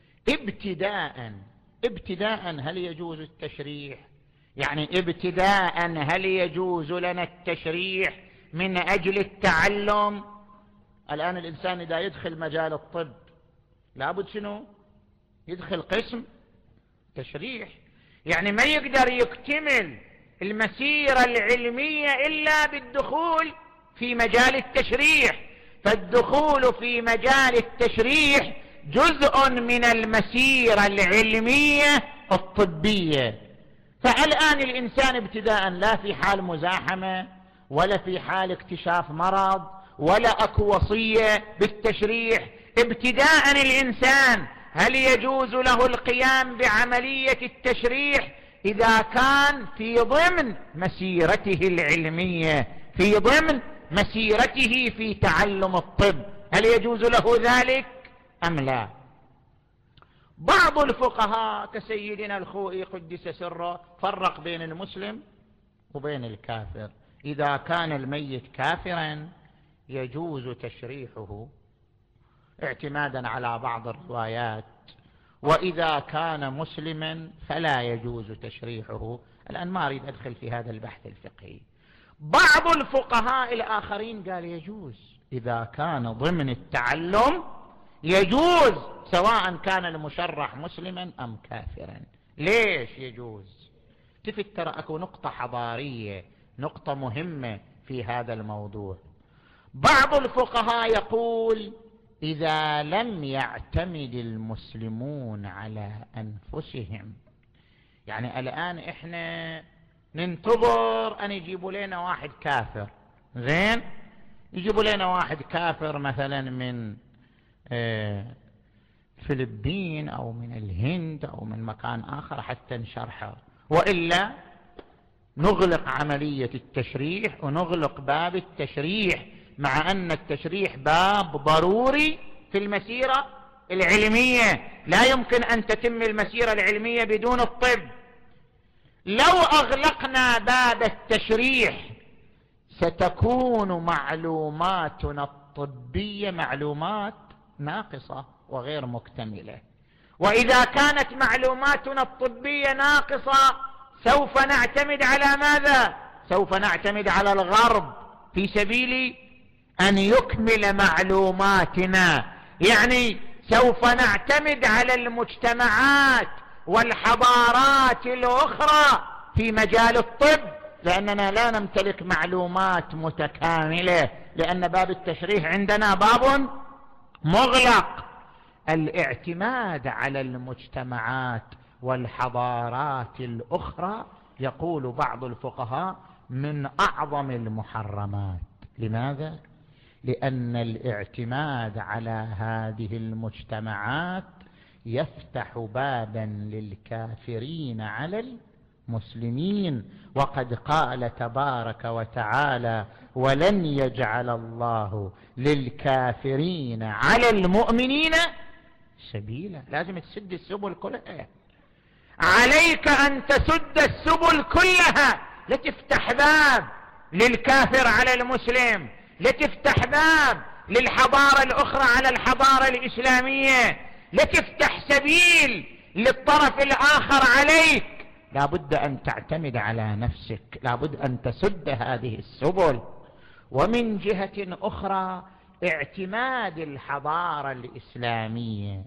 ابتداء هل يجوز التشريح؟ يعني ابتداء هل يجوز لنا التشريح من أجل التعلم؟ الآن الإنسان إذا يدخل مجال الطب لابد شنو؟ يدخل قسم تشريح، يعني ما يقدر يكتمل المسيرة العلمية إلا بالدخول في مجال التشريح، فالدخول في مجال التشريح جزء من المسيرة العلمية الطبية. فالآن الإنسان ابتداء لا في حال مزاحمة ولا في حال اكتشاف مرض ولا أكو وصية بالتشريح، ابتداء الإنسان هل يجوز له القيام بعملية التشريح إذا كان في ضمن مسيرته العلمية، في ضمن مسيرته في تعلم الطب، هل يجوز له ذلك أم لا؟ بعض الفقهاء كسيدنا الخوئي قدس سره فرق بين المسلم وبين الكافر. إذا كان الميت كافرا يجوز تشريحه اعتمادا على بعض الروايات، وإذا كان مسلما فلا يجوز تشريحه. الآن ما أريد أدخل في هذا البحث الفقهي. بعض الفقهاء الآخرين قال يجوز إذا كان ضمن التعلم، يجوز سواء كان المشرح مسلما أم كافرا. ليش يجوز؟ تفت ترى أكو نقطة حضارية، نقطة مهمة في هذا الموضوع. بعض الفقهاء يقول إذا لم يعتمد المسلمون على أنفسهم، يعني الآن إحنا ننتظر أن يجيبوا لنا واحد كافر، زين يجيبوا لنا واحد كافر مثلا من الفلبين أو من الهند أو من مكان آخر حتى نشرحه، وإلا نغلق عملية التشريح ونغلق باب التشريح، مع أن التشريح باب ضروري في المسيرة العلمية، لا يمكن أن تتم المسيرة العلمية بدون الطب. لو أغلقنا باب التشريح ستكون معلوماتنا الطبية معلومات ناقصة وغير مكتملة، وإذا كانت معلوماتنا الطبية ناقصة سوف نعتمد على ماذا؟ سوف نعتمد على الغرب في سبيل أن يكمل معلوماتنا. يعني سوف نعتمد على المجتمعات والحضارات الأخرى في مجال الطب، لأننا لا نمتلك معلومات متكاملة، لأن باب التشريح عندنا باب مغلق. الاعتماد على المجتمعات والحضارات الأخرى يقول بعض الفقهاء من أعظم المحرمات. لماذا؟ لأن الاعتماد على هذه المجتمعات يفتح بابا للكافرين على المسلمين، وقد قال تبارك وتعالى: ولن يجعل الله للكافرين على المؤمنين سبيلا. لازم تسد السبل كلها، عليك أن تسد السبل كلها لتفتح باب للكافر على المسلم، لتفتح باب للحضارة الأخرى على الحضارة الإسلامية، لتفتح سبيل للطرف الآخر عليك. لابد أن تعتمد على نفسك، لابد أن تسد هذه السبل. ومن جهة أخرى اعتماد الحضارة الإسلامية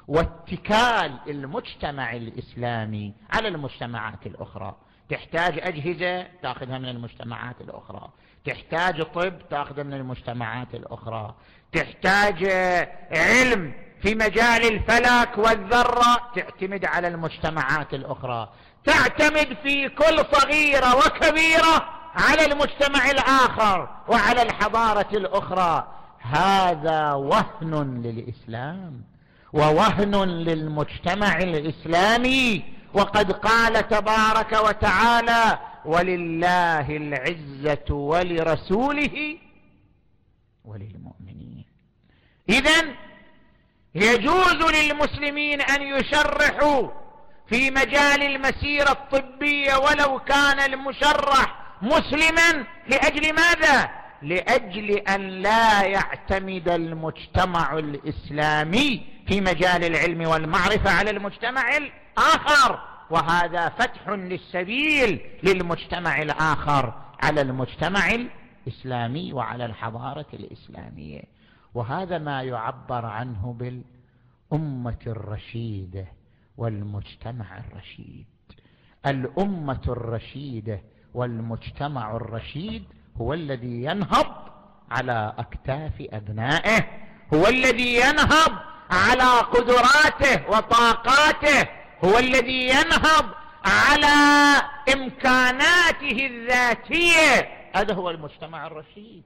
واتكال المجتمع الإسلامي على المجتمعات الأخرى، تحتاج أجهزة تأخذها من المجتمعات الأخرى، تحتاج طب تأخذها من المجتمعات الأخرى، تحتاج علم في مجال الفلك والذرة تعتمد على المجتمعات الأخرى، تعتمد في كل صغيرة وكبيرة على المجتمع الآخر وعلى الحضارة الأخرى. هذا وهن للإسلام ووهن للمجتمع الإسلامي. وقد قال تبارك وتعالى: ولله العزة ولرسوله وللمؤمنين. إذن يجوز للمسلمين أن يشرحوا في مجال المسيرة الطبية ولو كان المشرح مسلما. لأجل ماذا؟ لأجل أن لا يعتمد المجتمع الإسلامي في مجال العلم والمعرفة على المجتمع الآخر، وهذا فتح للسبيل للمجتمع الآخر على المجتمع الإسلامي وعلى الحضارة الإسلامية. وهذا ما يعبر عنه بالأمة الرشيدة والمجتمع الرشيد. الأمة الرشيدة والمجتمع الرشيد هو الذي ينهض على أكتاف أبنائه، هو الذي ينهض على قدراته وطاقاته، هو الذي ينهض على إمكاناته الذاتية. هذا هو المجتمع الرشيد،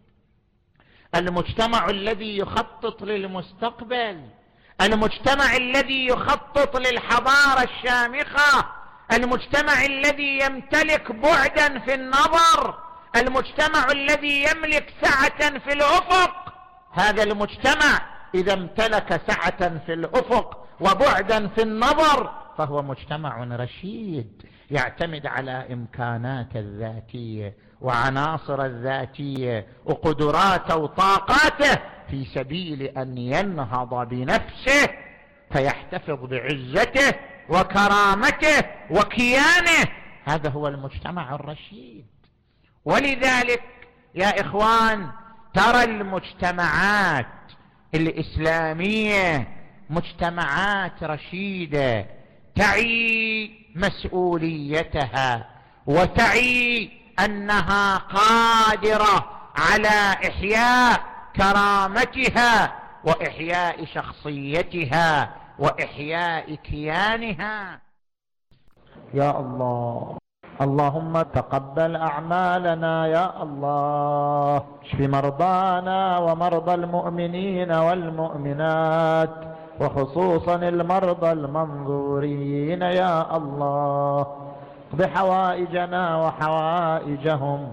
المجتمع الذي يخطط للمستقبل، المجتمع الذي يخطط للحضارة الشامخة، المجتمع الذي يمتلك بعدا في النظر، المجتمع الذي يملك سعة في الأفق. هذا المجتمع إذا امتلك سعة في الأفق وبعدا في النظر فهو مجتمع رشيد، يعتمد على إمكاناته الذاتية وعناصر الذاتية وقدراته وطاقاته في سبيل أن ينهض بنفسه فيحتفظ بعزته وكرامته وكيانه. هذا هو المجتمع الرشيد. ولذلك يا إخوان ترى المجتمعات الإسلامية مجتمعات رشيدة تعي مسؤوليتها وتعي أنها قادرة على إحياء كرامتها وإحياء شخصيتها وإحياء كيانها. يا الله، اللهم تقبل أعمالنا يا الله، اشف مرضانا ومرضى المؤمنين والمؤمنات وخصوصا المرضى المنظورين يا الله، اقض حوائجنا وحوائجهم.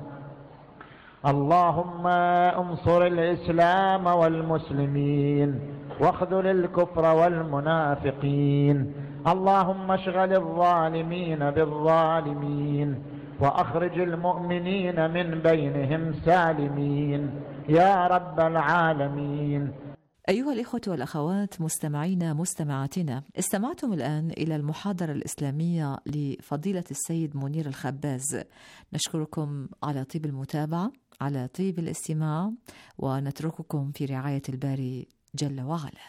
اللهم انصر الإسلام والمسلمين واخذل الكفر والمنافقين. اللهم اشغل الظالمين بالظالمين واخرج المؤمنين من بينهم سالمين يا رب العالمين. أيها الإخوة والأخوات مستمعينا مستمعاتنا، استمعتم الآن إلى المحاضرة الإسلامية لفضيلة السيد منير الخباز. نشكركم على طيب المتابعة، على طيب الاستماع، ونترككم في رعاية الباري جل وعلا.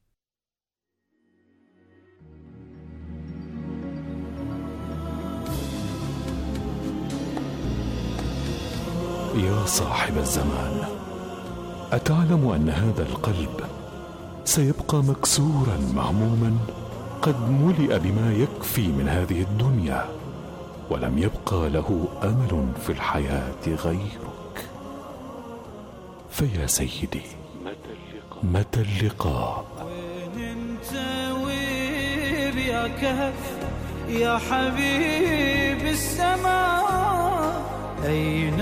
يا صاحب الزمان، أتعلم أن هذا القلب سيبقى مكسورا مهموما قد ملئ بما يكفي من هذه الدنيا، ولم يبقى له أمل في الحياة غيرك. فيا سيدي، متى اللقاء؟ وين انت وين يا كهف يا حبيب السماء؟ أين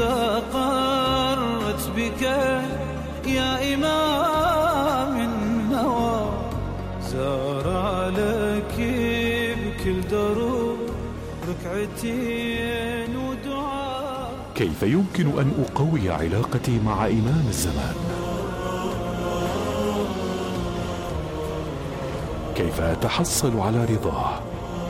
استقرت بك يا إمام النوى؟ زار لك بكل دروب ركعتين ودعاء. كيف يمكن أن أقوي علاقتي مع إمام الزمان؟ كيف أتحصل على رضاه؟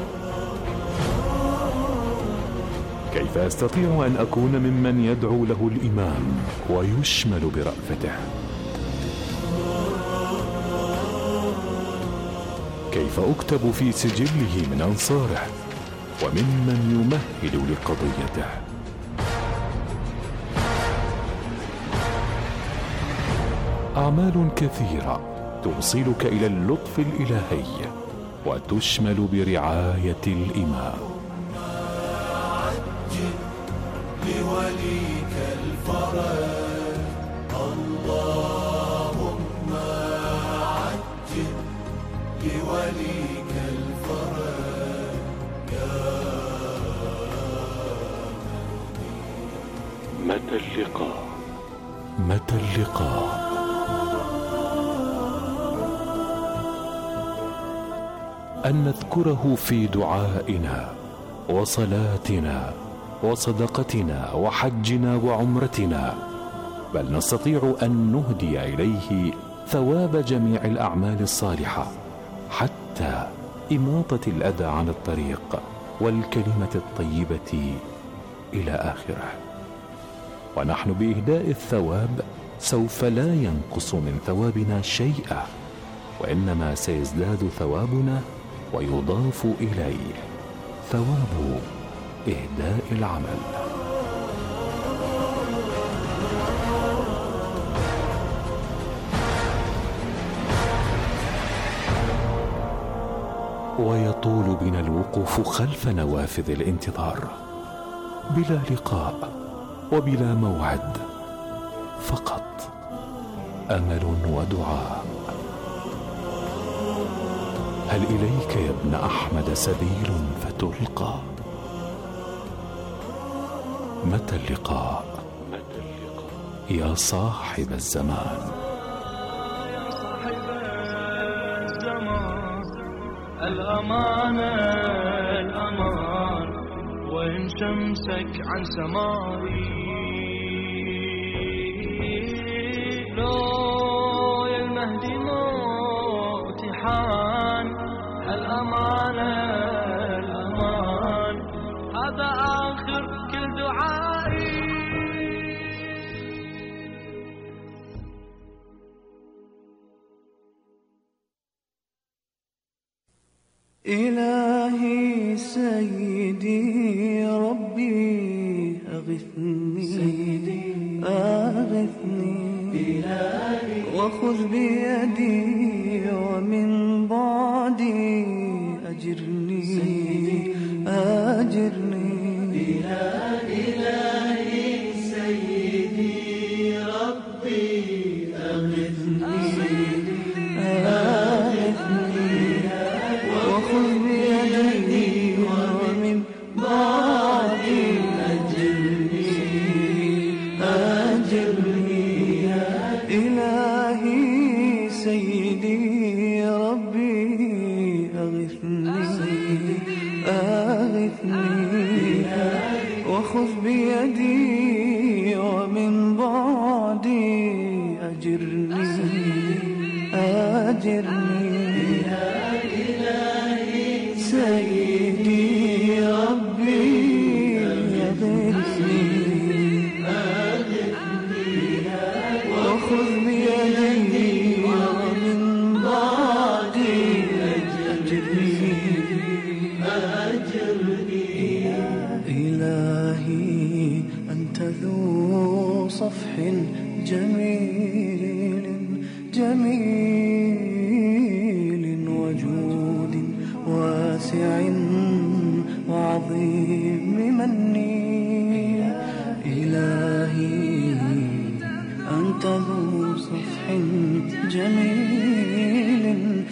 كيف أستطيع أن أكون ممن يدعو له الإمام ويشمل برأفته؟ كيف أكتب في سجله من أنصاره وممن يمهد لقضيته؟ أعمال كثيرة توصلك إلى اللطف الإلهي وتشمل برعاية الإمام. لوليك الفرج اللهم عجل لوليك الفرج يا متى اللقاء؟ متى اللقاء؟ أن نذكره في دعائنا وصلاتنا وصدقتنا وحجنا وعمرتنا، بل نستطيع أن نهدي إليه ثواب جميع الأعمال الصالحة، حتى إماطة الأذى عن الطريق والكلمة الطيبة إلى آخره. ونحن بإهداء الثواب سوف لا ينقص من ثوابنا شيئا، وإنما سيزداد ثوابنا ويضاف إليه ثواب إهداء العمل. ويطول بنا الوقوف خلف نوافذ الانتظار بلا لقاء وبلا موعد، فقط أمل ودعاء. هل إليك يا ابن أحمد سبيل فتلقى؟ متى اللقاء؟ يا صاحب الزمان. يا صاحب الزمان، الأمانة الأمان، وإن شمسك عن سمائي لو يا المهدي موتي حان. الأمانة الأمان، هذا آخر كل دعائي. إلهي سيدي ربي أغثني أغثني وخذ بيدي ومن بعدي أجرني أجرني. إلهي سيدي ربي أغثني أغثني وخذ بيدي ومن بعدي أجرني أجرني. إلهي سيدي ربي أغثني أغثني وخذ بيدي ومن بعدي أجرني يغثني يا إلهي سيدي ربي أغثني وخذ بيدي ومن بعدي أجرني إلهي أنت ذو صفح جميل وجود واسع وعظيم مني إلهي أنت ذو صفح جميل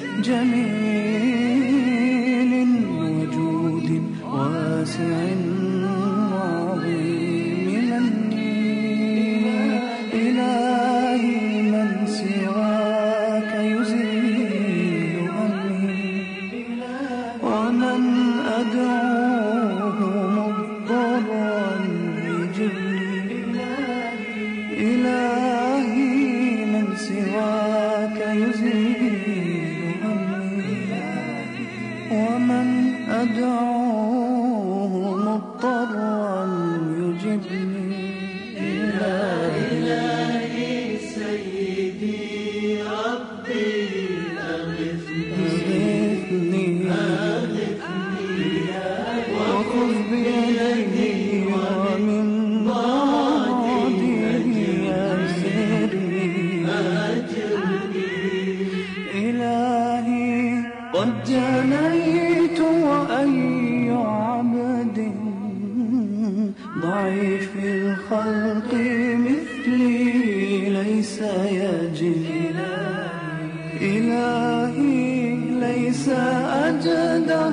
وجود واسع وعظيم مني إلهي من سواك يزيل همي ومن أدعوه مضطرا يجبني إلهي من سواك يزيل همي ومن أدعوه مضطرا يجبني إلهي سيدي ربي أغثني وخذ بيدي ومن بعدي أجرني إلهي قد جنيت وأي عبد ضعيف الخلق مثلي ليس يجري إلهي ليس أجدر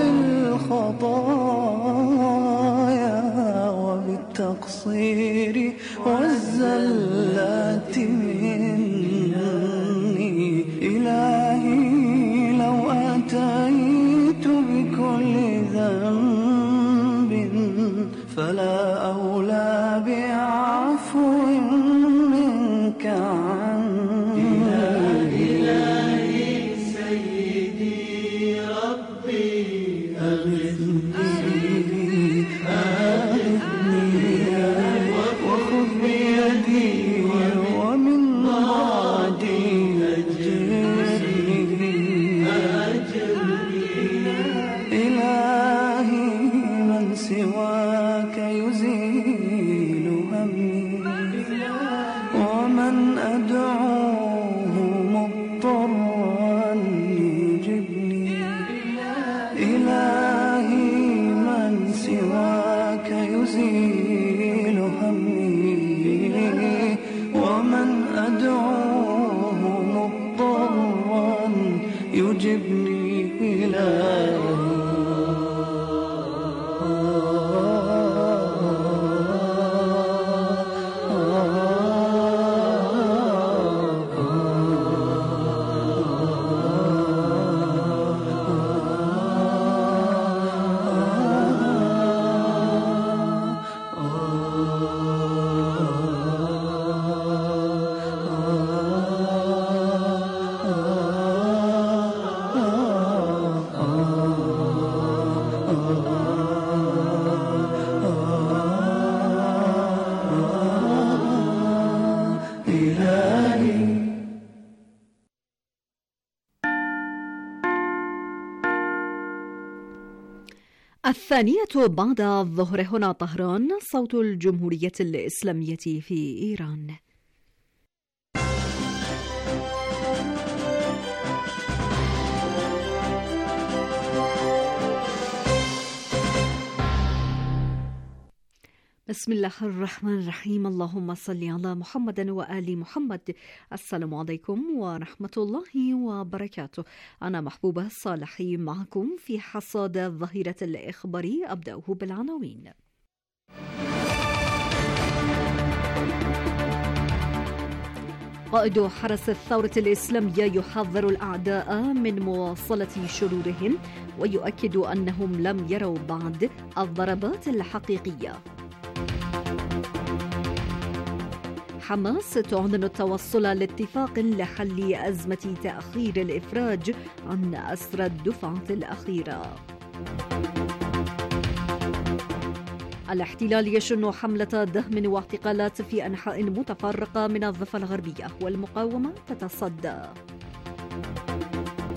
بالخطايا وبالتقصير والزلات مني إلهي لو أتيت بكل ذنب فلا أولى بعفو منك عني إلهي سيدي ربي أغثني وخذ بيدي ومن بعدي أجرني إلهي من سواك يزيل همي ومن أدعوه مضطرا يجبني إلهي من سواك يزيل همي ومن أدعوه مضطرا يجبني الثانية بعد الظهر هنا طهران، صوت الجمهورية الإسلامية في إيران. بسم الله الرحمن الرحيم. اللهم صل على محمد وآل محمد. السلام عليكم ورحمة الله وبركاته. أنا محبوبة صالحي معكم في حصاد الظهيرة الإخباري. أبدأه بالعناوين. قائد حرس الثورة الإسلامية يحذر الأعداء من مواصلة شرورهم ويؤكد أنهم لم يروا بعد الضربات الحقيقية. حماس تعلن التوصل لاتفاق لحل أزمة تأخير الإفراج عن أسرى الدفعة الأخيرة. الاحتلال يشن حملة دهم واعتقالات في أنحاء متفرقة من الضفة الغربية، والمقاومة تتصدى.